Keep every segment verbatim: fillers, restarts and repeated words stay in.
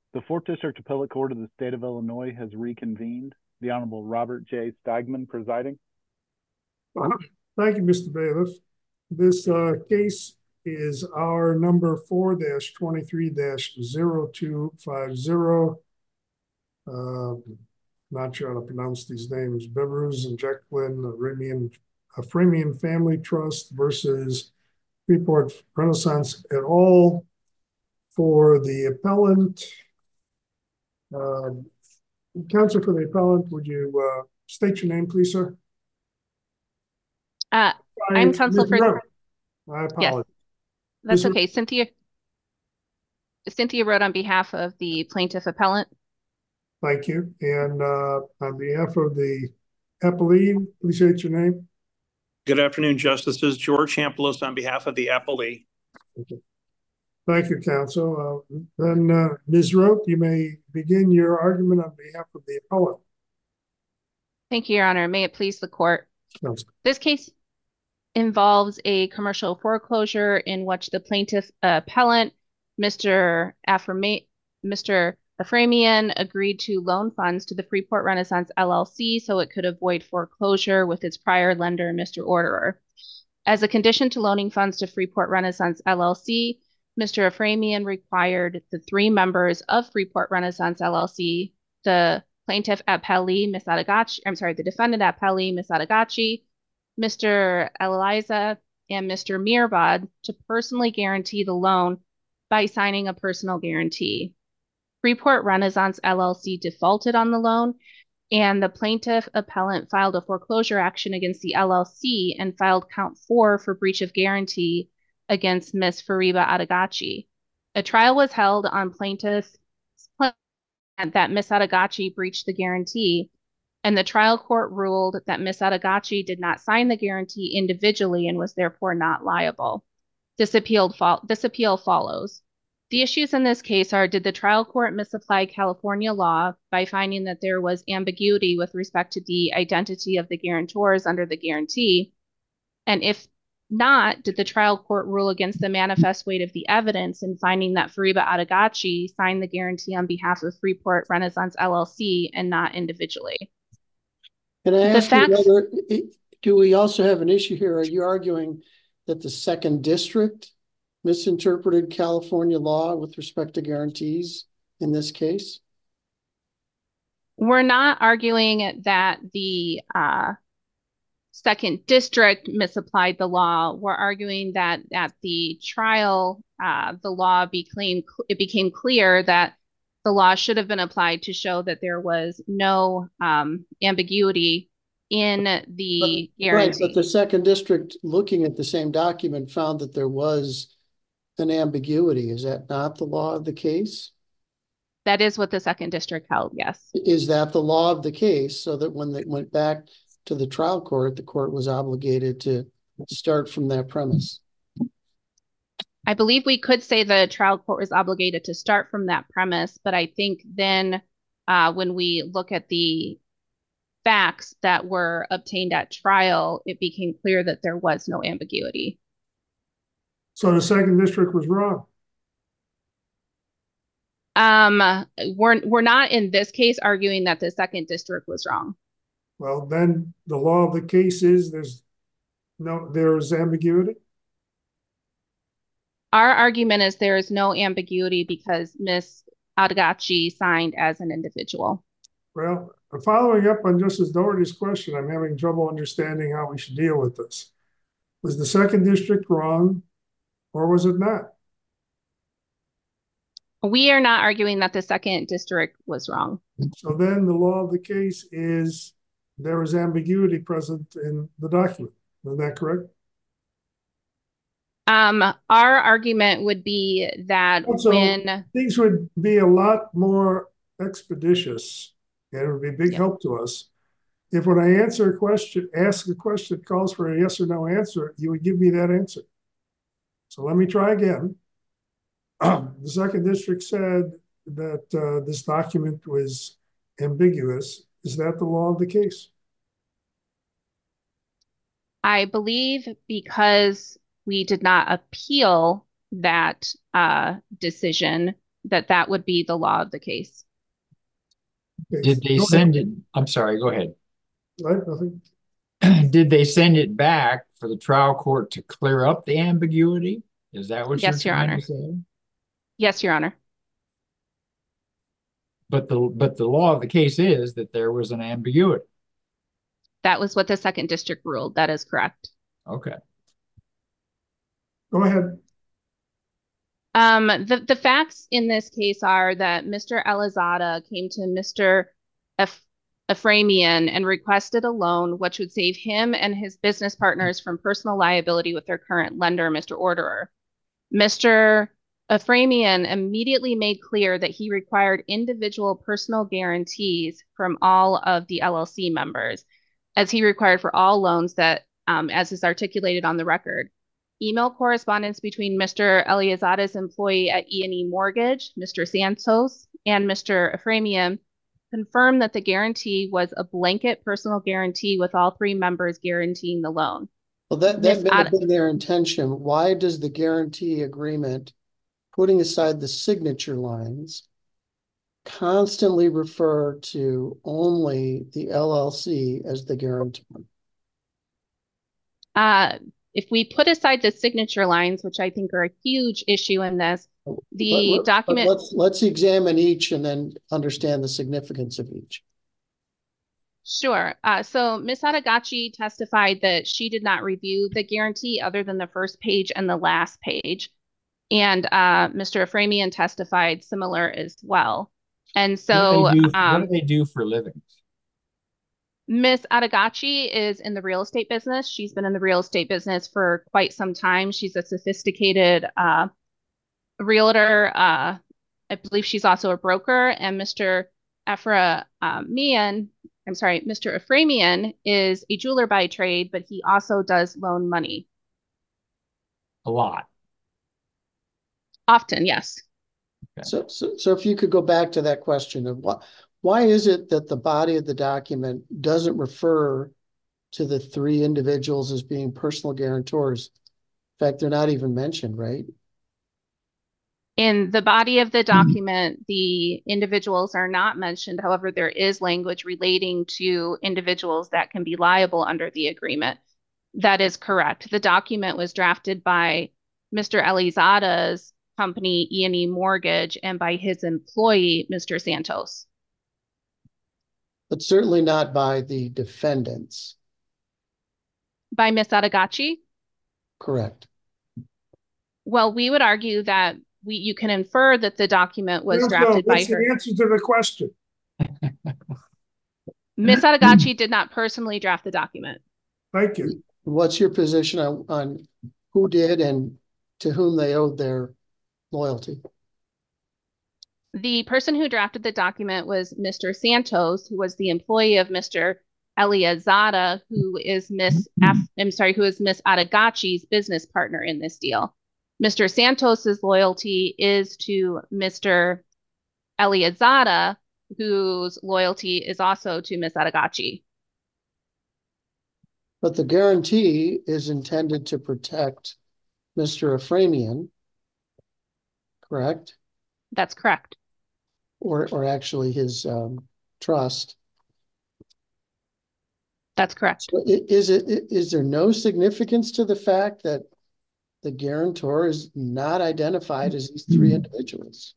The Fourth District Appellate Court of the State of Illinois has reconvened. The Honorable Robert J. Steigman presiding. Thank you, Mister Bailiff. This uh, case is our number four twenty-three zero two five zero. Uh, not sure how to pronounce these names. Beverus and Jacqueline Remian, Aframian Family Trust versus Freeport Renaissance et al. For the appellant, uh, counsel for the appellant, would you uh, state your name, please, sir? Uh, I'm counsel for. I apologize. Yes, that's okay. Cynthia. Cynthia wrote on behalf of the plaintiff appellant. Thank you. And uh, on behalf of the appellee, please state your name. Good afternoon, Justices. George Champelos on behalf of the appellee. Okay. Thank you, counsel. Uh, then, uh, Miz Roth, you may begin your argument on behalf of the appellant. Thank you, Your Honor. May it please the court. Counsel. This case involves a commercial foreclosure in which the plaintiff uh, appellant, Mister Affirma Mister Aframian, agreed to loan funds to the Freeport Renaissance L L C so it could avoid foreclosure with its prior lender, Mister Orderer. As a condition to loaning funds to Freeport Renaissance L L C, Mister Aframian required the three members of Freeport Renaissance L L C, the plaintiff appellee, Miz Adegachi, I'm sorry, the defendant appellee, Miz Adegachi, Mister Eliza, and Mister Mirbad to personally guarantee the loan by signing a personal guarantee. Freeport Renaissance L L C defaulted on the loan, and the plaintiff appellant filed a foreclosure action against the L L C and filed count four for breach of guarantee against Miz Fariba Adegachi. A trial was held on plaintiff's claim that Miz Adegachi breached the guarantee, and the trial court ruled that Miz Adegachi did not sign the guarantee individually and was therefore not liable. This appeal, fo this appeal follows. The issues in this case are, did the trial court misapply California law by finding that there was ambiguity with respect to the identity of the guarantors under the guarantee? And if not, did the trial court rule against the manifest weight of the evidence in finding that Fariba Adegachi signed the guarantee on behalf of Freeport Renaissance L L C and not individually? Can I ask facts, you whether, do we also have an issue here? Are you arguing that the second district misinterpreted California law with respect to guarantees in this case? We're not arguing that the uh, second district misapplied the law. We're arguing that at the trial, uh, the law became, it became clear that the law should have been applied to show that there was no um, ambiguity in the but, guarantee. Right, but the second district, looking at the same document, found that there was an ambiguity. Is that not the law of the case? That is what the second district held, yes. Is that the law of the case, so that when they went back to the trial court, the court was obligated to start from that premise? I believe we could say the trial court was obligated to start from that premise, but I think then uh, when we look at the facts that were obtained at trial, it became clear that there was no ambiguity. So the second district was wrong? Um, we're, we're not in this case arguing that the second district was wrong. Well, then the law of the case is there's no, there's ambiguity? Our argument is there is no ambiguity because Miz Adegachi signed as an individual. Well, following up on Justice Doherty's question, I'm having trouble understanding how we should deal with this. Was the second district wrong, or was it not? We are not arguing that the second district was wrong. So then the law of the case is there is ambiguity present in the document. Is that correct? Um, our argument would be that also, when things would be a lot more expeditious, and it would be a big yeah. help to us if when I answer a question, ask a question that calls for a yes or no answer, you would give me that answer. So let me try again. The second district said that uh, this document was ambiguous. Is that the law of the case? I believe because we did not appeal that uh, decision, that that would be the law of the case. Okay, Did they go send ahead. it? I'm sorry, go ahead. Right, nothing. Did they send it back for the trial court to clear up the ambiguity? Is that what you're Yes, Your trying Honor. to say? Yes, Your Honor. But the but the law of the case is that there was an ambiguity. That was what the second district ruled. That is correct. Okay. Go ahead. Um, the, the facts in this case are that Mister Elizada came to Mister Ef- Ephraimian and requested a loan, which would save him and his business partners from personal liability with their current lender, Mister Orderer. Mister Ephraimian immediately made clear that he required individual personal guarantees from all of the L L C members, as he required for all loans that, um, as is articulated on the record. Email correspondence between Mister Eliazada's employee at E and E Mortgage, Mister Santos, and Mister Ephraimian confirmed that the guarantee was a blanket personal guarantee with all three members guaranteeing the loan. Well, that, Miss that may have Ad- been their intention. Why does the guarantee agreement, putting aside the signature lines, constantly refer to only the L L C as the guarantor? Uh, if we put aside the signature lines, which I think are a huge issue in this, the But- but document. Let's, let's examine each and then understand the significance of each. Sure. Uh, so Miz Adagachi testified that she did not review the guarantee other than the first page and the last page. And uh, Mister Ephraimian testified similar as well. And so what do they do, um, what do, they do for livings? Miz Adagachi is in the real estate business. She's been in the real estate business for quite some time. She's a sophisticated uh, realtor. Uh, I believe she's also a broker. And Mister Ephra uh, Mian, I'm sorry, Mister Ephraimian is a jeweler by trade, but he also does loan money. A lot. Often, yes. Okay. So, so, so if you could go back to that question of what, why is it that the body of the document doesn't refer to the three individuals as being personal guarantors? In fact, they're not even mentioned, right? In the body of the document, the individuals are not mentioned. However, there is language relating to individuals that can be liable under the agreement. That is correct. The document was drafted by Mister Elizada's company, E and E Mortgage, and by his employee, Mister Santos. But certainly not by the defendants. By Miz Adagachi? Correct. Well, we would argue that we you can infer that the document was No, drafted no, by that's her. the answer to the question. Miz Adagachi did not personally draft the document. Thank you. What's your position on, on who did and to whom they owed their loyalty? The person who drafted the document was Mister Santos, who was the employee of Mister Eliazada, who is Miss F, I'm sorry, who is Miss Adagachi's business partner in this deal. Mister Santos's loyalty is to Mister Eliazada, whose loyalty is also to Miss Adagachi. But the guarantee is intended to protect Mister Ephraimian, correct? That's correct. Or, or actually his um, trust. That's correct. So is it, is there no significance to the fact that the guarantor is not identified as these three individuals?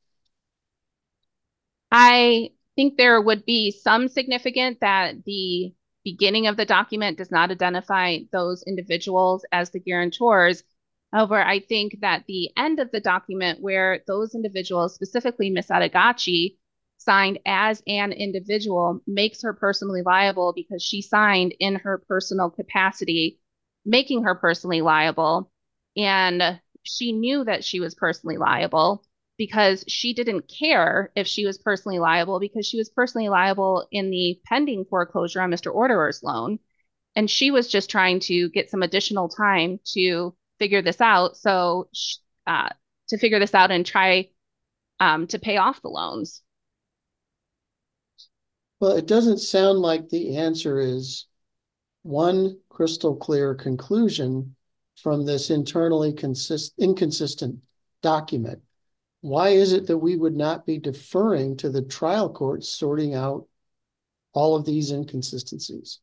I think there would be some significance that the beginning of the document does not identify those individuals as the guarantors. However, I think that the end of the document where those individuals, specifically Miss Adagachi, signed as an individual makes her personally liable because she signed in her personal capacity, making her personally liable. And she knew that she was personally liable because she didn't care if she was personally liable because she was personally liable in the pending foreclosure on Mister Orderer's loan. And she was just trying to get some additional time to figure this out. So uh, to figure this out and try um, to pay off the loans. Well, it doesn't sound like the answer is one crystal clear conclusion from this internally consist inconsistent document. why is it that we would not be deferring to the trial court sorting out all of these inconsistencies?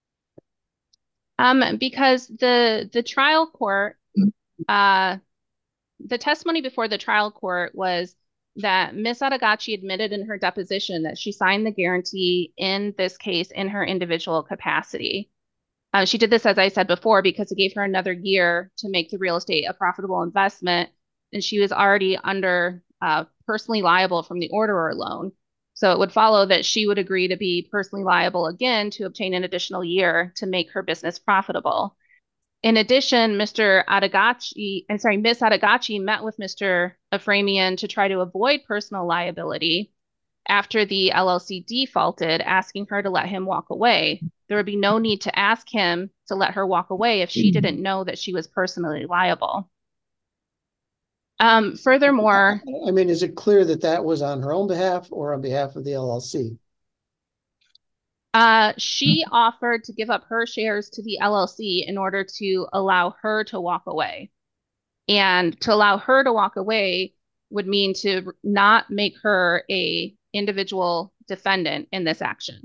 Um, because the the trial court, uh, the testimony before the trial court was that Miss Adegachi admitted in her deposition that she signed the guarantee in this case in her individual capacity. Uh, she did this, as I said before, because it gave her another year to make the real estate a profitable investment, and she was already under uh, personally liable from the orderer loan. So it would follow that she would agree to be personally liable again to obtain an additional year to make her business profitable. In addition, Mister Adegachi, I'm sorry, Miss Adegachi met with Mister Aframian to try to avoid personal liability after the L L C defaulted, asking her to let him walk away. There would be no need to ask him to let her walk away if she didn't know that she was personally liable. Um, furthermore, I mean, is it clear that that was on her own behalf or on behalf of the L L C? Uh, she offered to give up her shares to the L L C in order to allow her to walk away. And to allow her to walk away would mean to not make her a individual defendant in this action.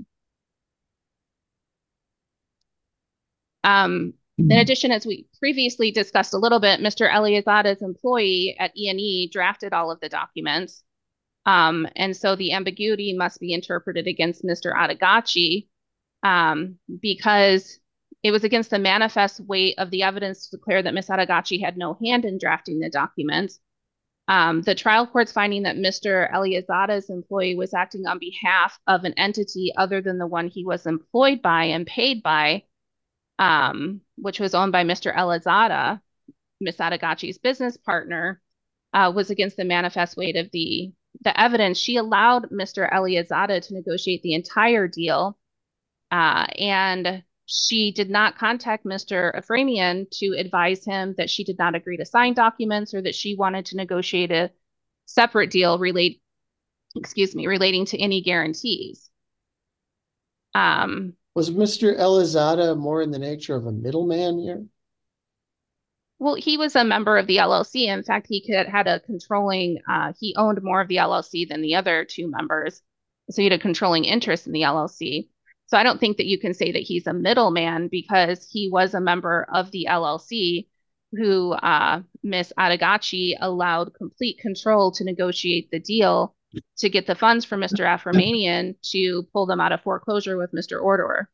Um, in addition, as we previously discussed a little bit, Mister Eliazada's employee at E and E drafted all of the documents. Um, and so the ambiguity must be interpreted against Mister Adegachi um, because it was against the manifest weight of the evidence to declare that Miss Adegachi had no hand in drafting the documents. Um, the trial court's finding that Mister Eliazada's employee was acting on behalf of an entity other than the one he was employed by and paid by, um, which was owned by Mister Eliazada, Miss Adegachi's business partner, uh, was against the manifest weight of the the evidence. She allowed Mister Eliazada to negotiate the entire deal, uh, and she did not contact Mister Aframian to advise him that she did not agree to sign documents or that she wanted to negotiate a separate deal relate, excuse me, relating to any guarantees. Um, Was Mister Eliazada more in the nature of a middleman here? Well, he was a member of the L L C. In fact, he could, had a controlling, uh, he owned more of the L L C than the other two members. So he had a controlling interest in the L L C. So I don't think that you can say that he's a middleman because he was a member of the L L C who uh, Miss Adegachi allowed complete control to negotiate the deal to get the funds from Mister Aframian to pull them out of foreclosure with Mister Orderer.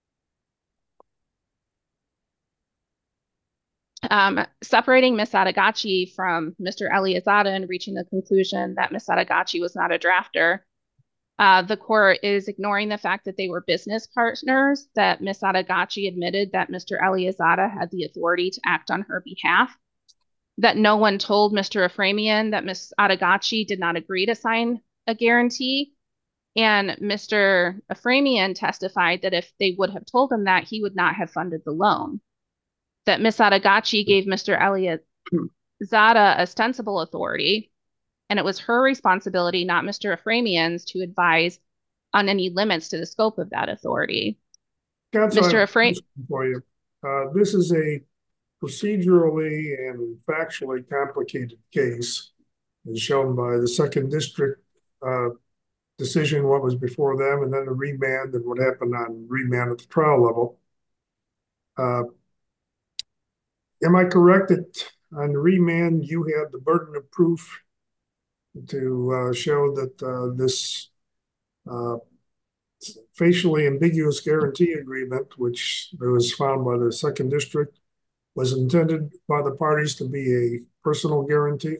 Um, separating Miss Adegachi from Mister Eliazada and reaching the conclusion that Miss Adegachi was not a drafter. Uh, the court is ignoring the fact that they were business partners, that Miss Adegachi admitted that Mister Eliazada had the authority to act on her behalf, that no one told Mister Aframian that Miss Adegachi did not agree to sign a guarantee, and Mister Aframian testified that if they would have told him that, he would not have funded the loan. That Miss Adegachi gave Mister Eliazada ostensible authority, and it was her responsibility, not Mister Aframian's, to advise on any limits to the scope of that authority. Counsel, Mister Aframian, for you. Uh, this is a procedurally and factually complicated case, as shown by the second district uh, decision, what was before them, and then the remand and what happened on remand at the trial level. Uh, Am I correct that on remand you had the burden of proof to uh, show that uh, this uh, facially ambiguous guarantee agreement, which was found by the second district, was intended by the parties to be a personal guarantee?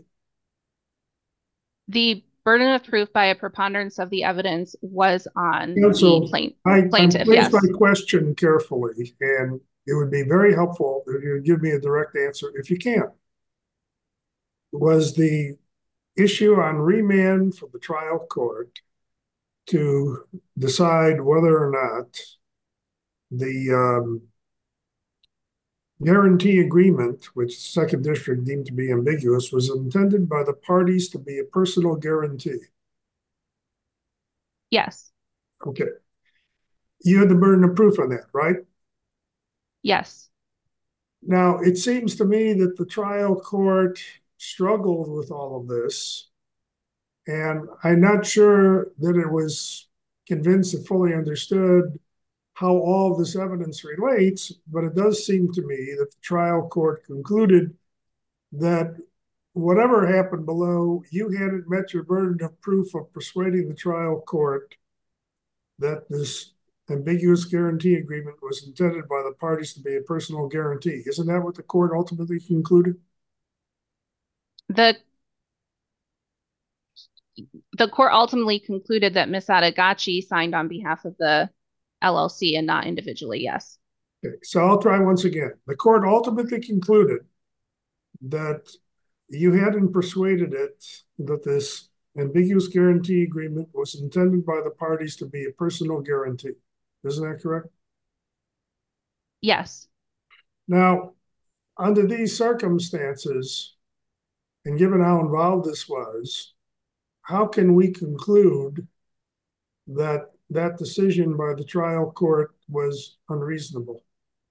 The burden of proof by a preponderance of the evidence was on Counsel, the plaint I, plaintiff, I yes. my question carefully, and it would be very helpful if you would give me a direct answer if you can. Was the issue on remand for the trial court to decide whether or not the um, guarantee agreement, which the second district deemed to be ambiguous, was intended by the parties to be a personal guarantee? Yes. Okay. You had the burden of proof on that, right? Yes. Now, it seems to me that the trial court struggled with all of this And I'm not sure that it was convinced and fully understood how all of this evidence relates, but it does seem to me that the trial court concluded that whatever happened below, you hadn't met your burden of proof of persuading the trial court that this ambiguous guarantee agreement was intended by the parties to be a personal guarantee. Isn't that what the court ultimately concluded? The the court ultimately concluded that Miz Adegachi signed on behalf of the L L C and not individually, yes. Okay, so I'll try once again. The court ultimately concluded that you hadn't persuaded it that this ambiguous guarantee agreement was intended by the parties to be a personal guarantee. Isn't that correct? Yes. Now, under these circumstances, and given how involved this was, how can we conclude that that decision by the trial court was unreasonable?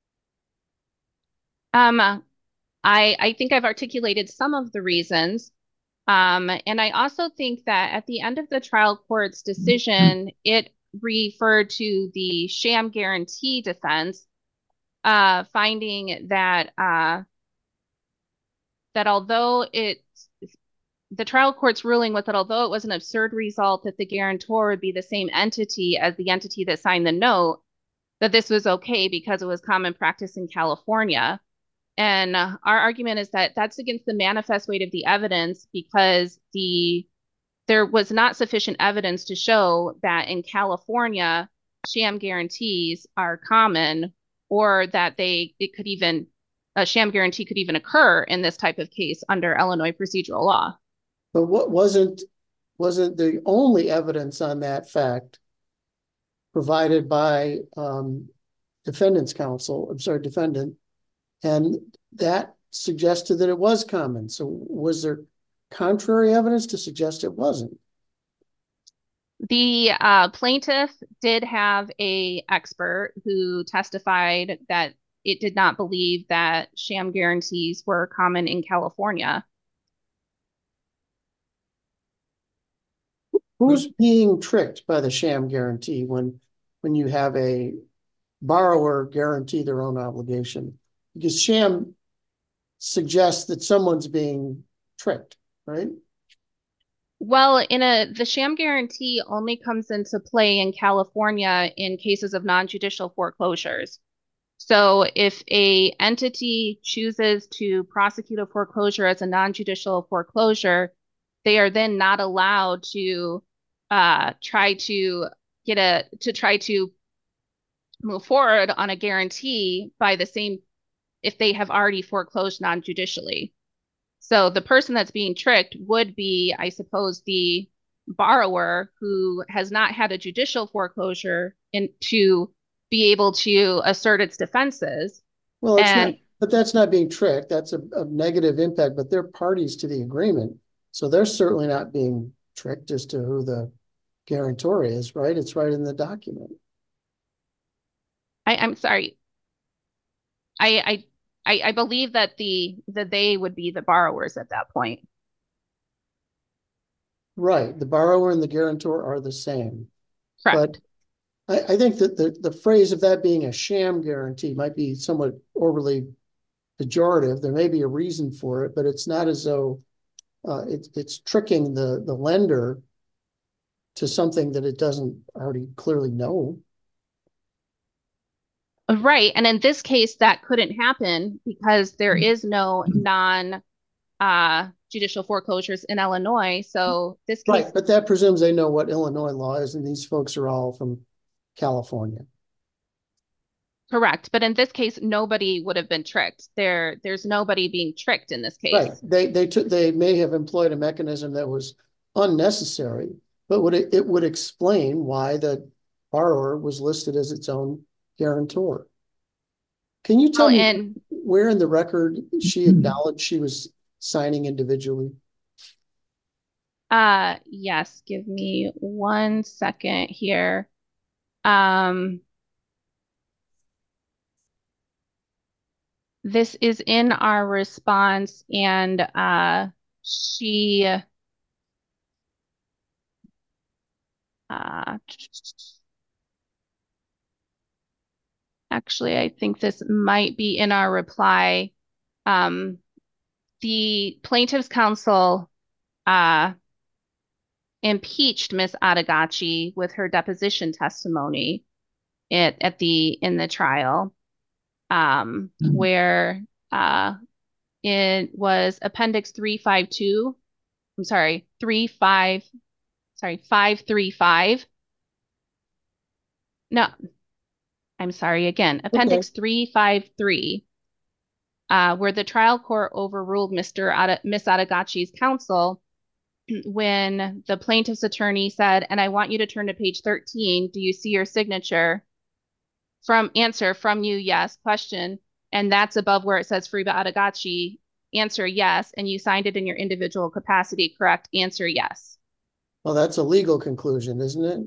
Um, I I think I've articulated some of the reasons. Um, and I also think that at the end of the trial court's decision, it referred to the sham guarantee defense, uh, finding that uh, that although it the trial court's ruling was that although it was an absurd result that the guarantor would be the same entity as the entity that signed the note, that this was okay because it was common practice in California. And uh, our argument is that that's against the manifest weight of the evidence because the there was not sufficient evidence to show that in California, sham guarantees are common or that they it could even a sham guarantee could even occur in this type of case under Illinois procedural law. But what wasn't wasn't the only evidence on that fact provided by um, defendant's counsel, I'm sorry, defendant, and that suggested that it was common. So was there contrary evidence to suggest it wasn't? The uh, plaintiff did have a expert who testified that it did not believe that sham guarantees were common in California. Who's being tricked by the sham guarantee when when you have a borrower guarantee their own obligation? Because sham suggests that someone's being tricked, right? Well, in a the sham guarantee only comes into play in California in cases of non-judicial foreclosures. So if a entity chooses to prosecute a foreclosure as a non-judicial foreclosure, they are then not allowed to uh, try to get a to try to move forward on a guarantee by the same if they have already foreclosed non-judicially. So the person that's being tricked would be, I suppose, the borrower who has not had a judicial foreclosure in, to be able to assert its defenses. Well, it's and, not, but that's not being tricked. That's a, a negative impact, but they're parties to the agreement. So they're certainly not being tricked as to who the guarantor is, right? It's right in the document. I, I'm sorry. I, I I, I believe that the the they would be the borrowers at that point. Right. The borrower and the guarantor are the same. Correct. But I, I think that the, the phrase of that being a sham guarantee might be somewhat overly pejorative. There may be a reason for it, but it's not as though uh, it, it's tricking the, the lender to something that it doesn't already clearly know. Right. And in this case, that couldn't happen because there is no non uh, judicial foreclosures in Illinois. So this case. Right. But that presumes they know what Illinois law is, and these folks are all from California. Correct. But in this case, nobody would have been tricked. There, there's nobody being tricked in this case. Right. They they took they may have employed a mechanism that was unnecessary, but would it, it would explain why the borrower was listed as its own guarantor. Can you tell oh, me and, where in the record she acknowledged she was signing individually? Uh, yes. Give me one second here. Um, this is in our response, and uh, she uh, actually, I think this might be in our reply. Um, the plaintiff's counsel uh, impeached Miss Adegachi with her deposition testimony at, at the in the trial, um, mm-hmm. where uh, it was Appendix three fifty-two. I'm sorry, three five, sorry, five three five. No, I'm sorry again. Appendix okay. three fifty-three, uh, where the trial court overruled Mister Ade- Miss Adegachi's counsel when the plaintiff's attorney said, and I want you to turn to page thirteen. Do you see your signature? From answer from you, yes. Question, and that's above where it says Fariba Adegachi. Answer, yes. And you signed it in your individual capacity, correct? Answer, yes. Well, that's a legal conclusion, isn't it?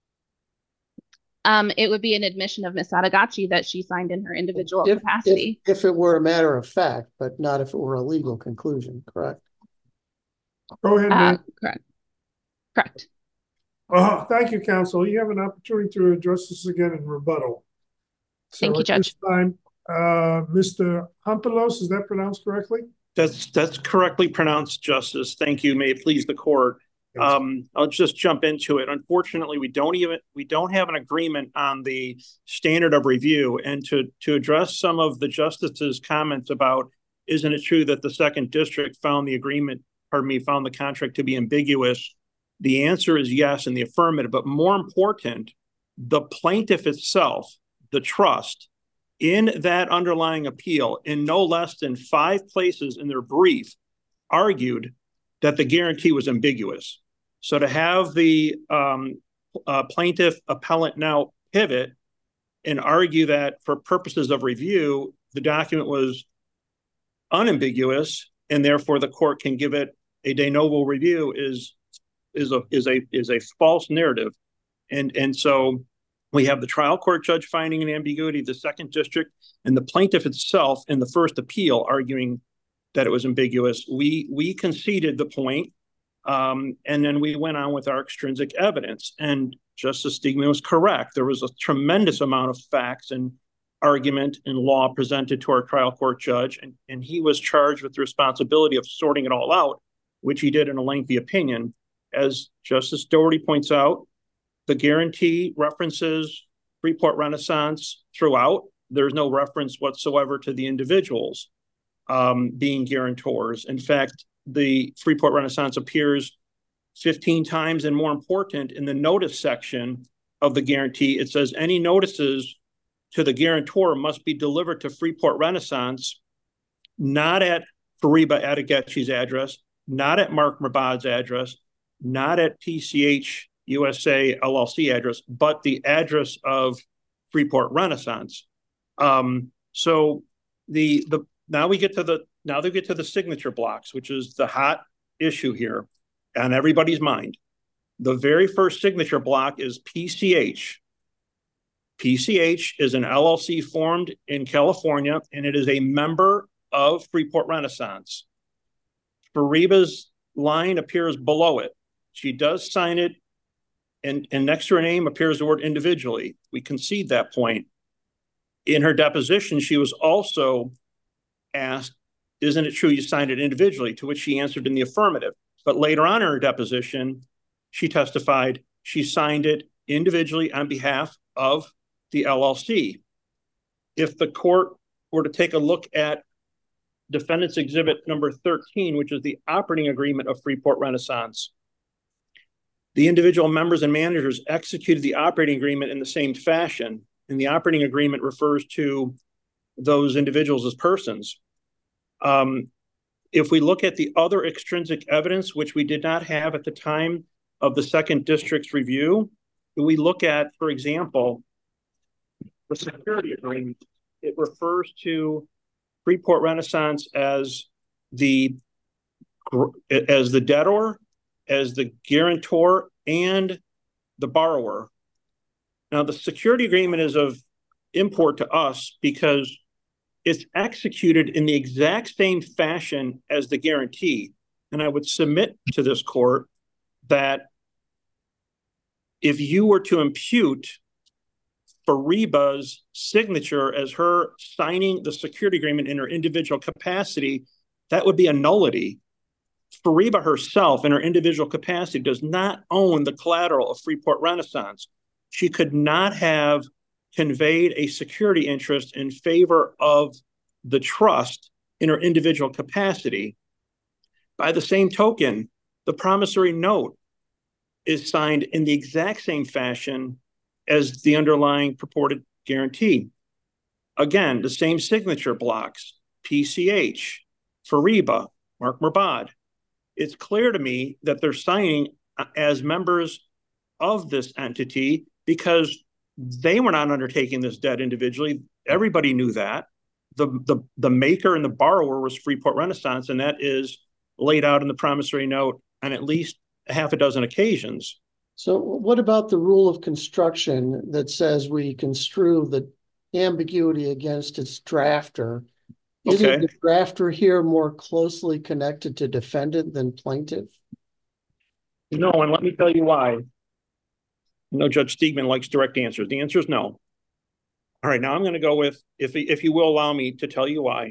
Um, it would be an admission of Miss Adegachi that she signed in her individual if, capacity. If, if it were a matter of fact, but not if it were a legal conclusion, correct? Go ahead, man. Uh, correct. Correct. Uh, thank you, counsel. You have an opportunity to address this again in rebuttal. So thank you, at Judge. This time, uh, Mister Hampelos, is that pronounced correctly? That's that's correctly pronounced, Justice. Thank you. May it please the court. Um, I'll just jump into it. Unfortunately, we don't even we don't have an agreement on the standard of review. And to to address some of the justice's comments about, isn't it true that the second district found the agreement, pardon me, found the contract to be ambiguous? The answer is yes in the affirmative. But more important, the plaintiff itself, the trust, in that underlying appeal, in no less than five places in their brief, argued that the guarantee was ambiguous. So to have the um, uh, plaintiff appellant now pivot and argue that for purposes of review, the document was unambiguous and therefore the court can give it a de novo review is is a is a is a false narrative. And and so we have the trial court judge finding an ambiguity, the second district, and the plaintiff itself in the first appeal arguing that it was ambiguous. We we conceded the point, um, and then we went on with our extrinsic evidence. And Justice Steigman was correct. There was a tremendous amount of facts and argument and law presented to our trial court judge, and, and he was charged with the responsibility of sorting it all out, which he did in a lengthy opinion. As Justice Doherty points out, the guarantee references Freeport Renaissance throughout. There's no reference whatsoever to the individuals um, being guarantors. In fact, the Freeport Renaissance appears fifteen times, and more important, in the notice section of the guarantee, it says any notices to the guarantor must be delivered to Freeport Renaissance, not at Fariba Adegachi's address, not at Mark Murbad's address, not at P C H U S A L L C address, but the address of Freeport Renaissance. Um, so the the now we get to the now they get to the signature blocks, which is the hot issue here on everybody's mind. The very first signature block is P C H. P C H is an L L C formed in California, and it is a member of Freeport Renaissance. Fariba's line appears below it. She does sign it, and, and next to her name appears the word individually. We concede that point. In her deposition, she was also asked, isn't it true you signed it individually? To which she answered in the affirmative. But later on in her deposition, she testified she signed it individually on behalf of the L L C. If the court were to take a look at Defendant's Exhibit number thirteen, which is the operating agreement of Freeport Renaissance, the individual members and managers executed the operating agreement in the same fashion, and the operating agreement refers to those individuals as persons. Um, if we look at the other extrinsic evidence, which we did not have at the time of the second district's review, we look at, for example, the security agreement. It refers to Freeport Renaissance as the as the debtor, as the guarantor, and the borrower. Now, the security agreement is of import to us because it's executed in the exact same fashion as the guarantee. And I would submit to this court that if you were to impute Fariba's signature as her signing the security agreement in her individual capacity, that would be a nullity. Fariba herself, in her individual capacity, does not own the collateral of Freeport Renaissance. She could not have conveyed a security interest in favor of the trust in her individual capacity. By the same token, the promissory note is signed in the exact same fashion as the underlying purported guarantee. Again, the same signature blocks, P C H, Fariba, Mark Murbad. It's clear to me that they're signing as members of this entity because they were not undertaking this debt individually. Everybody knew that. The, the, the maker and the borrower was Freeport Renaissance, and that is laid out in the promissory note on at least a half a dozen occasions. So what about the rule of construction that says we construe the ambiguity against its drafter? Isn't Okay. the drafter here more closely connected to defendant than plaintiff? No, and let me tell you why. You know, Judge Steigman likes direct answers. The answer is no. All right, now I'm going to go with, if, if you will allow me to tell you why.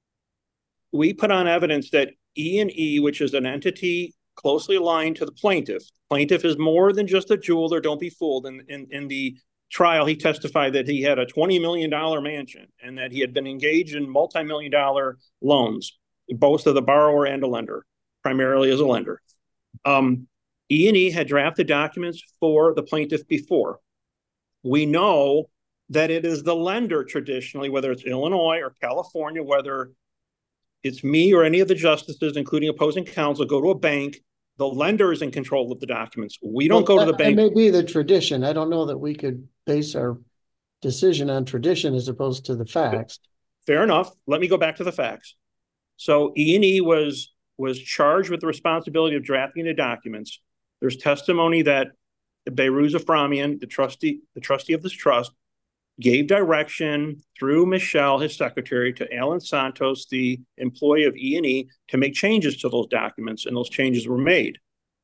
We put on evidence that E and E, which is an entity closely aligned to the plaintiff. Plaintiff is more than just a jeweler, don't be fooled. In, in, in the trial, he testified that he had a twenty million dollars mansion and that he had been engaged in multi-million dollar loans, both of the borrower and a lender, primarily as a lender. Um, E and E had drafted documents for the plaintiff before. We know that it is the lender traditionally, whether it's Illinois or California, whether it's me or any of the justices, including opposing counsel, go to a bank, the lender is in control of the documents. We don't Well, go to the that, bank. that may be the tradition. I don't know that we could base our decision on tradition as opposed to the facts. Fair enough. Let me go back to the facts. So E and E was, was charged with the responsibility of drafting the documents. There's testimony that Behrooz Aframian, the trustee, the trustee of this trust, gave direction through Michelle, his secretary, to Alan Santos, the employee of E and E, to make changes to those documents, and those changes were made.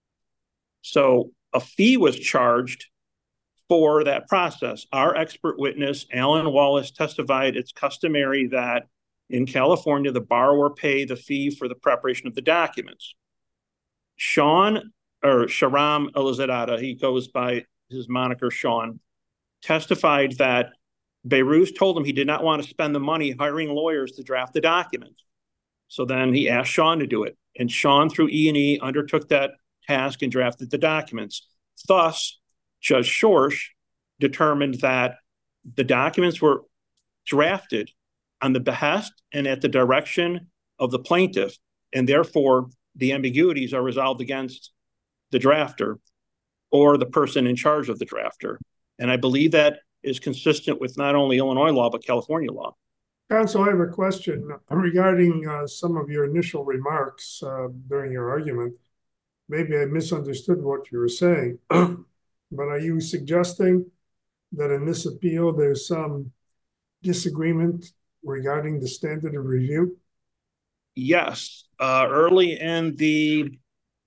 So a fee was charged for that process. Our expert witness, Alan Wallace, testified it's customary that in California, the borrower pay the fee for the preparation of the documents. Sean, or Sharam Elizadeh, he goes by his moniker Sean, testified that Behrooz told him he did not want to spend the money hiring lawyers to draft the documents. So then he asked Sean to do it. And Sean, through E and E, undertook that task and drafted the documents. Thus, Judge Schorsch determined that the documents were drafted on the behest and at the direction of the plaintiff, and therefore the ambiguities are resolved against the drafter or the person in charge of the drafter. And I believe that is consistent with not only Illinois law, but California law. Counsel, I have a question regarding uh, some of your initial remarks uh, during your argument. Maybe I misunderstood what you were saying, but are you suggesting that in this appeal there's some disagreement regarding the standard of review? Yes, uh, early in the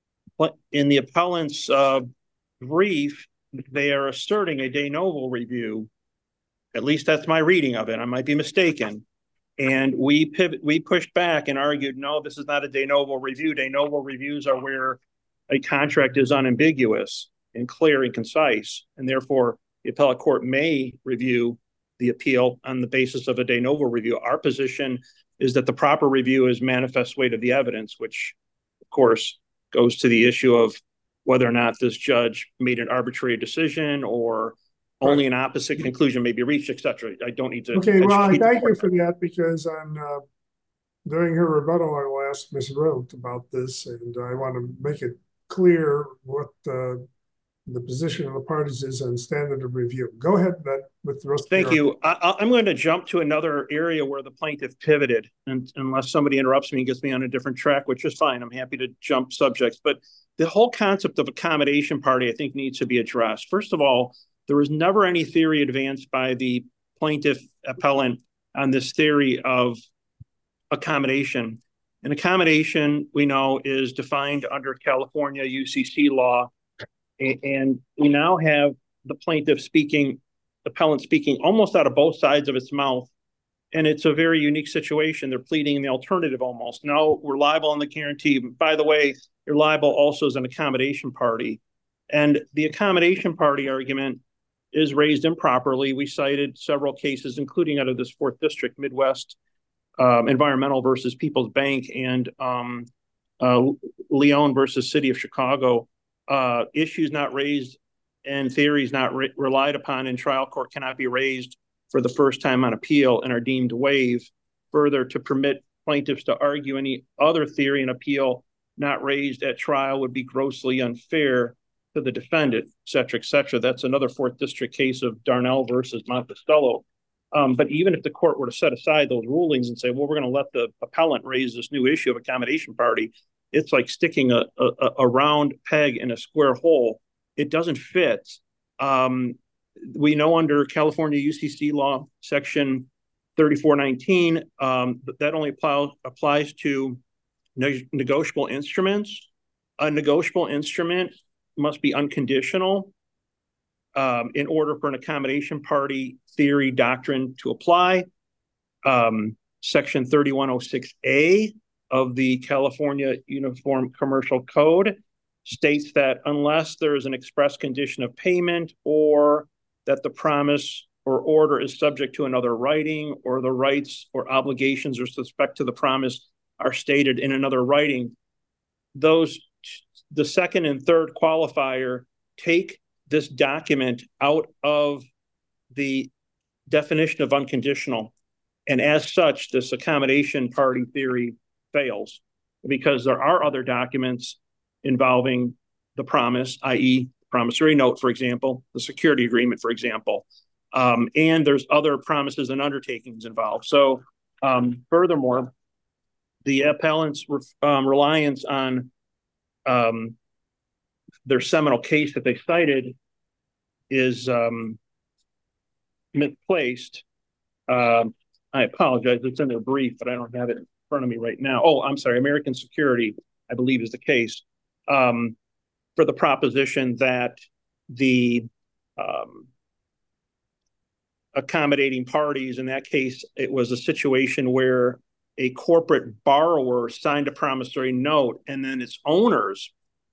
in the appellant's uh, brief, they are asserting a de novo review. At least that's my reading of it. I might be mistaken. And we pivot, we pushed back and argued, no, this is not a de novo review. De novo reviews are where a contract is unambiguous and clear and concise, and therefore the appellate court may review the appeal on the basis of a de novo review. Our position is that the proper review is manifest weight of the evidence, which, of course, goes to the issue of whether or not this judge made an arbitrary decision or only an opposite conclusion may be reached, et cetera. I don't need to. Okay, well, I thank you for that, because on uh, during her rebuttal, I will ask Miz Roth about this, and I want to make it clear what uh, the position of the parties is on standard of review. Go ahead, Matt, with the rest of Thank you. I, I'm going to jump to another area where the plaintiff pivoted, and unless somebody interrupts me and gets me on a different track, which is fine. I'm happy to jump subjects. But the whole concept of accommodation party, I think, needs to be addressed. First of all, there was never any theory advanced by the plaintiff appellant on this theory of accommodation. And accommodation, we know, is defined under California U C C law A- and we now have the plaintiff speaking, the appellant speaking almost out of both sides of its mouth. And it's a very unique situation. They're pleading in the alternative almost. No, we're liable on the guarantee. By the way, you're liable also as an accommodation party. And the accommodation party argument is raised improperly. We cited several cases, including out of this fourth district, Midwest um, Environmental versus People's Bank, and um, uh, Leon versus City of Chicago. Uh, issues not raised and theories not re- relied upon in trial court cannot be raised for the first time on appeal and are deemed waived. Further, to permit plaintiffs to argue any other theory in appeal not raised at trial would be grossly unfair to the defendant, et cetera, et cetera. That's another fourth district case of Darnell versus Monticello. Um, but even if the court were to set aside those rulings and say, well, we're going to let the appellant raise this new issue of accommodation party, it's like sticking a, a, a round peg in a square hole. It doesn't fit. Um, we know under California U C C law, section thirty-four nineteen, um, that only apply, applies to ne- negotiable instruments. A negotiable instrument must be unconditional um, in order for an accommodation party theory doctrine to apply. Um, section thirty-one oh six A of the California Uniform Commercial Code states that unless there is an express condition of payment, or that the promise or order is subject to another writing, or the rights or obligations with respect to the promise are stated in another writing, those, the second and third qualifier take this document out of the definition of unconditional. And as such, this accommodation party theory fails, because there are other documents involving the promise, that is promissory note, for example, the security agreement, for example, um, and there's other promises and undertakings involved. So um, furthermore, the appellant's um, reliance on um, their seminal case that they cited is um, misplaced. Um, I apologize, it's in their brief, but I don't have it in front of me right now. Oh, I'm sorry, American Security, I believe, is the case. Um, for the proposition that the um, accommodating parties, in that case, it was a situation where a corporate borrower signed a promissory note, and then its owners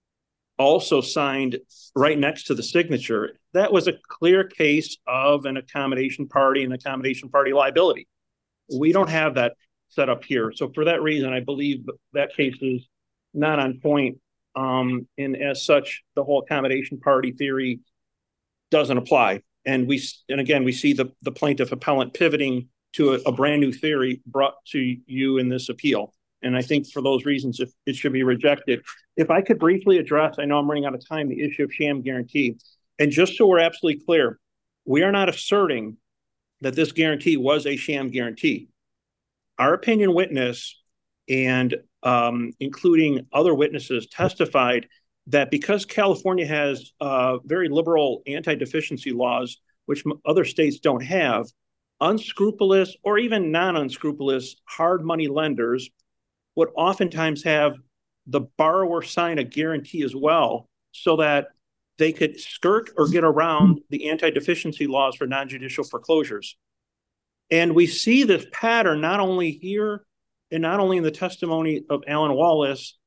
also signed right next to the signature. That was a clear case of an accommodation party and accommodation party liability. We don't have that set up here. So for that reason, I believe that case is not on point. Um, and as such, the whole accommodation party theory doesn't apply. And we, and again, we see the, the plaintiff appellant pivoting to a, a brand new theory brought to you in this appeal. And I think for those reasons, if it should be rejected. If I could briefly address, I know I'm running out of time, the issue of sham guarantee. And just so we're absolutely clear, we are not asserting that this guarantee was a sham guarantee. Our opinion witness, and um, including other witnesses, testified that because California has uh, very liberal anti-deficiency laws, which other states don't have, unscrupulous or even non-unscrupulous hard money lenders would oftentimes have the borrower sign a guarantee as well, so that they could skirt or get around the anti-deficiency laws for non-judicial foreclosures. And we see this pattern not only here and not only in the testimony of Alan Wallace,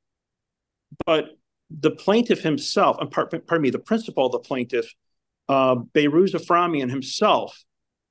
but the plaintiff himself, pardon me, the principal of the plaintiff, uh, Behrooz Aframian himself,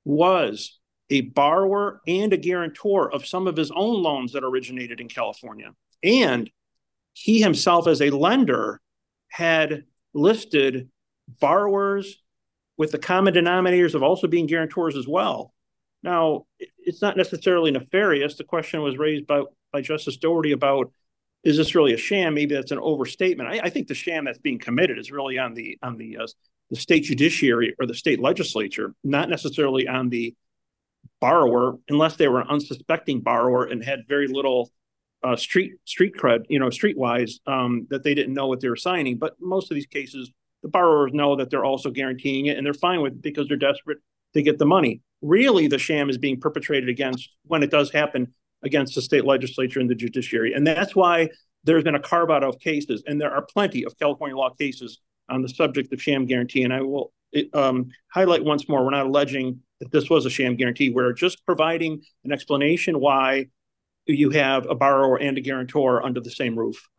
was a borrower and a guarantor of some of his own loans that originated in California. And he himself, as a lender, had listed borrowers with the common denominators of also being guarantors as well. Now, it's not necessarily nefarious. The question was raised by, by Justice Doherty about, is this really a sham? Maybe that's an overstatement. I, I think the sham that's being committed is really on the on the uh, the state judiciary or the state legislature, not necessarily on the borrower, unless they were an unsuspecting borrower and had very little uh, street street cred, you know, streetwise, um, that they didn't know what they were signing. But most of these cases, the borrowers know that they're also guaranteeing it, and they're fine with it because they're desperate to get the money. Really, the sham is being perpetrated against, when it does happen, against the state legislature and the judiciary. And that's why there's been a carve out of cases, and there are plenty of California law cases on the subject of sham guarantee. And I will um, highlight once more, we're not alleging that this was a sham guarantee. We're just providing an explanation why you have a borrower and a guarantor under the same roof.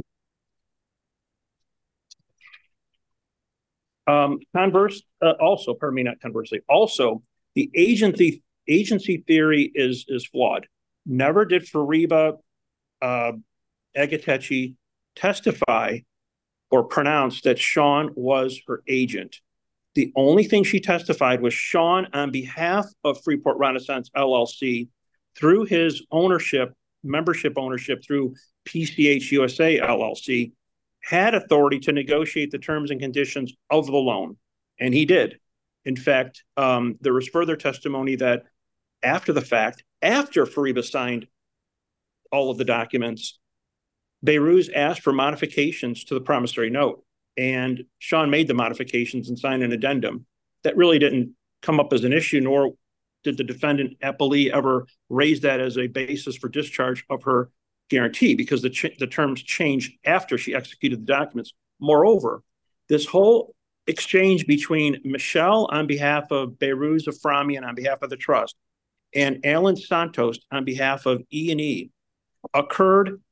Um, converse, uh, also, pardon me, not conversely, also, the agency agency theory is, is flawed. Never did Fariba uh, Agatechi testify or pronounce that Sean was her agent. The only thing she testified was Sean, on behalf of Freeport Renaissance L L C, through his ownership, membership ownership through P C H U S A L L C, had authority to negotiate the terms and conditions of the loan. And he did. In fact, um, there was further testimony that after the fact, after Fariba signed all of the documents, Beirut asked for modifications to the promissory note. And Sean made the modifications and signed an addendum. That really didn't come up as an issue, nor did the defendant appellee ever raise that as a basis for discharge of her guarantee, because the, ch- the terms changed after she executed the documents. Moreover, this whole exchange between Michelle on behalf of Beirut Aframian on behalf of the trust and Alan Santos on behalf of E and E occurred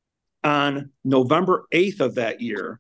on November eighth of that year.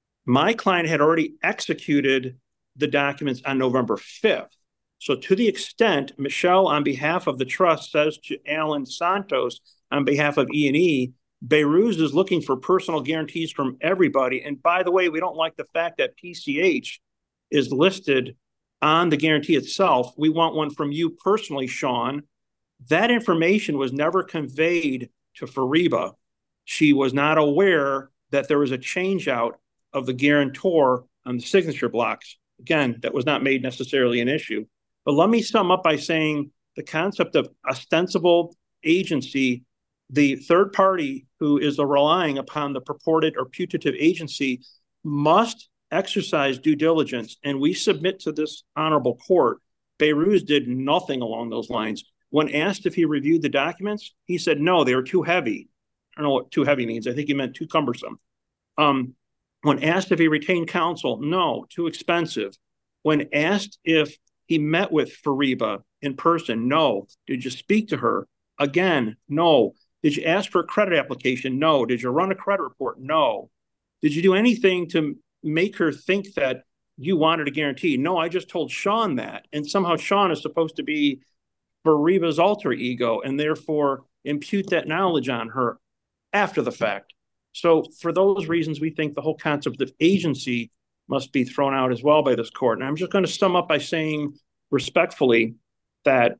My client had already executed the documents on November fifth. So to the extent Michelle on behalf of the trust says to Alan Santos on behalf of E and E, Beirut is looking for personal guarantees from everybody. And by the way, we don't like the fact that P C H is listed on the guarantee itself. We want one from you personally, Sean. That information was never conveyed to Fariba. She was not aware that there was a change out of the guarantor on the signature blocks. Again, that was not made necessarily an issue. But let me sum up by saying the concept of ostensible agency, the third party who is relying upon the purported or putative agency must exercise due diligence. And we submit to this honorable court, Beirut did nothing along those lines. When asked if he reviewed the documents, he said, no, they were too heavy. I don't know what too heavy means. I think he meant too cumbersome. Um, when asked if he retained counsel, no, too expensive. When asked if he met with Fariba in person, no. Did you speak to her? Again, no. Did you ask for a credit application? No. Did you run a credit report? No. Did you do anything to make her think that you wanted a guarantee? No, I just told Sean that. And somehow Sean is supposed to be Fariba's alter ego and therefore impute that knowledge on her after the fact. So for those reasons, we think the whole concept of agency must be thrown out as well by this court. And I'm just going to sum up by saying respectfully that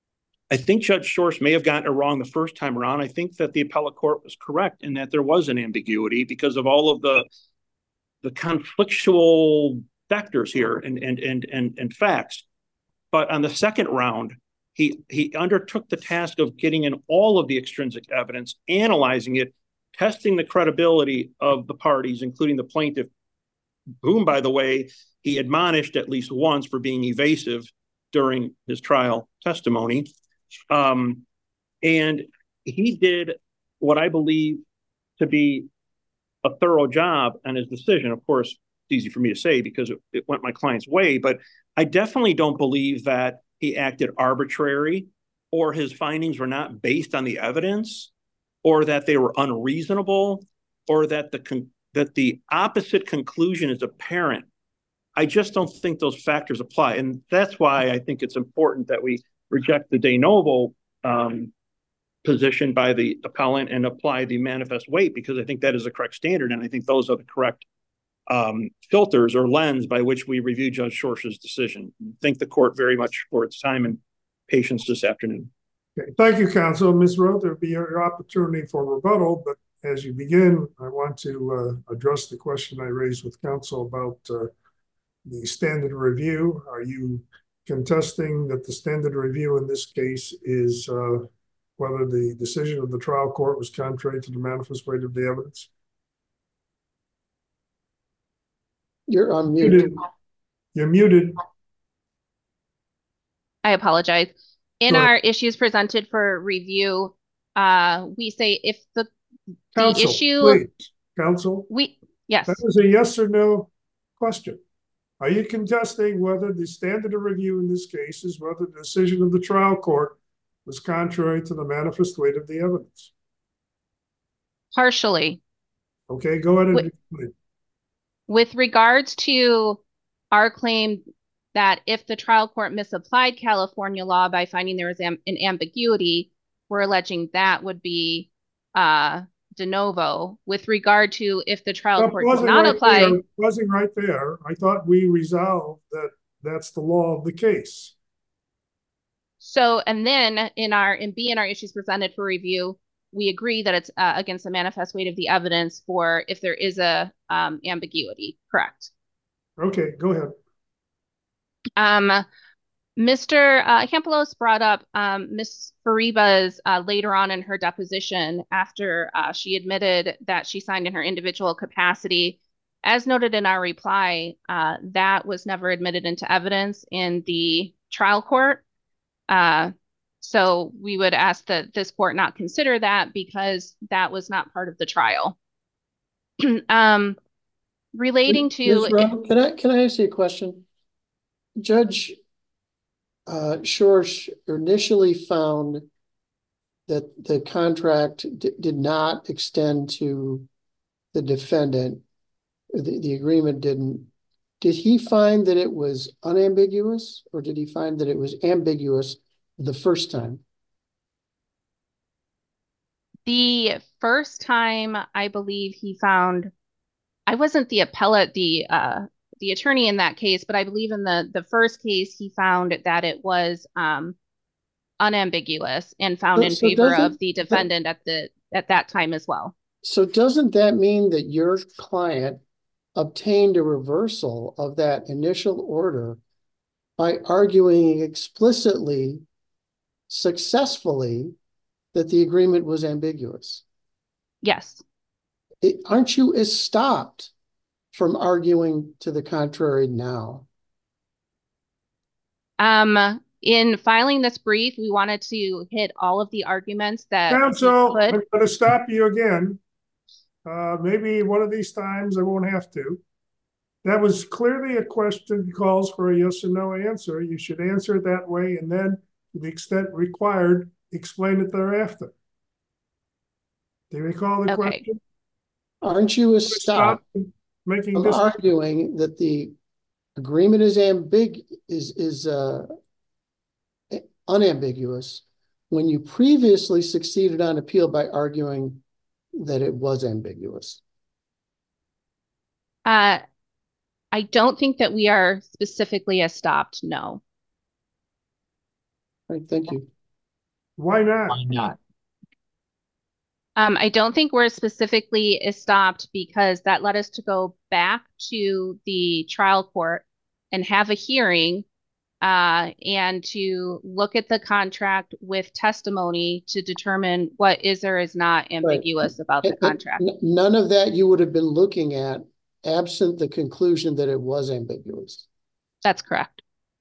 I think Judge Schorsch may have gotten it wrong the first time around. I think that the appellate court was correct in that there was an ambiguity because of all of the, the conflictual factors here and, and, and, and, and facts. But on the second round, he, he undertook the task of getting in all of the extrinsic evidence, analyzing it, testing the credibility of the parties, including the plaintiff, whom, by the way, he admonished at least once for being evasive during his trial testimony. Um, and he did what I believe to be a thorough job on his decision. Of course, it's easy for me to say because it, it went my client's way, but I definitely don't believe that he acted arbitrary or his findings were not based on the evidence or that they were unreasonable or that the con- that the opposite conclusion is apparent. I just don't think those factors apply. And that's why I think it's important that we reject the de novo um, position by the appellant and apply the manifest weight, because I think that is the correct standard. And I think those are the correct um, filters or lens by which we review Judge Schorsch's decision. Thank the court very much for its time and patience this afternoon. Okay, thank you, counsel. Miz Roth, there'll be your opportunity for rebuttal, but as you begin, I want to uh, address the question I raised with counsel about uh, the standard review. Are you contesting that the standard review in this case is uh, whether the decision of the trial court was contrary to the manifest weight of the evidence? You're unmuted. You're muted. I apologize. In our issues presented for review, uh, we say if the, the Counsel, issue, please. Counsel, we, yes. that was a yes or no? question. Are you contesting whether the standard of review in this case is whether the decision of the trial court was contrary to the manifest weight of the evidence? Partially. Okay, go ahead and With, explain. with regards to our claim that if the trial court misapplied California law by finding there was am an ambiguity, we're alleging that would be uh, de novo. With regard to if the trial Well, court did not right apply. There, pausing right there, I thought we resolved that that's the law of the case. So, and then in our, in B in our issues presented for review, we agree that it's uh, against the manifest weight of the evidence for if there is a um, ambiguity, correct? Okay, go ahead. Um, Mister Uh, Campos brought up um, Miz Fariba's uh, later on in her deposition after uh, she admitted that she signed in her individual capacity. As noted in our reply, uh, that was never admitted into evidence in the trial court. Uh, so we would ask that this court not consider that because that was not part of the trial. um, relating to Miz Rowe, can I can I ask you a question? Judge uh, Schorsch initially found that the contract did not extend to the defendant. The, the agreement didn't. Did he find that it was unambiguous, or did he find that it was ambiguous the first time? The first time, I believe he found, I wasn't the appellate, the uh, the attorney in that case, but I believe in the the first case he found that it was um, unambiguous and found So, in so favor of doesn't the that- defendant at the at that time as well. So doesn't that mean that your client obtained a reversal of that initial order by arguing explicitly, successfully, that the agreement was ambiguous? Yes. It, aren't you stopped from arguing to the contrary now? Um, in filing this brief, we wanted to hit all of the arguments that Counsel, we could. I'm going to stop you again. Uh, maybe one of these times I won't have to. That was clearly a question that calls for a yes or no answer. You should answer it that way, and then, to the extent required, explain it thereafter. Do you recall the Okay. question? Aren't you stopped Stop making from this arguing that the agreement is ambig is is uh, unambiguous when you previously succeeded on appeal by arguing that it was ambiguous? Uh, I don't think that we are specifically stopped. No. Right, thank you. Why not? Why not? Um, I don't think we're specifically stopped because that led us to go back to the trial court and have a hearing uh, and to look at the contract with testimony to determine what is or is not ambiguous right. about the contract. None of that you would have been looking at absent the conclusion that it was ambiguous. That's correct.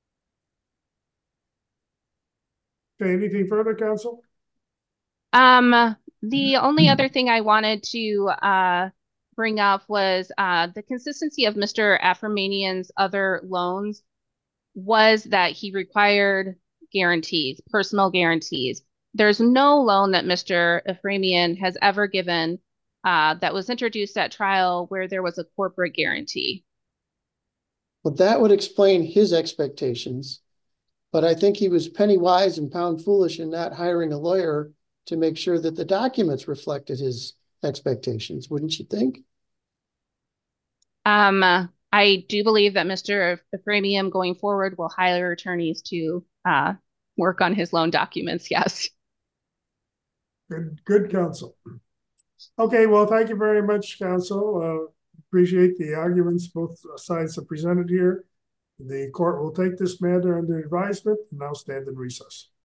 Okay, anything further, counsel? Um, the only other thing I wanted to uh, bring up was uh, the consistency of Mister Aframian's other loans was that he required guarantees, personal guarantees. There's no loan that Mister Aframian has ever given uh, that was introduced at trial where there was a corporate guarantee. Well, that would explain his expectations, but I think he was penny wise and pound foolish in not hiring a lawyer to make sure that the documents reflected his expectations, wouldn't you think? Um, I do believe that Mister Aframian going forward will hire attorneys to uh, work on his loan documents, yes. Good, good counsel. Okay, well, thank you very much, counsel. Uh, appreciate the arguments both sides have presented here. The court will take this matter under advisement and now stand in recess.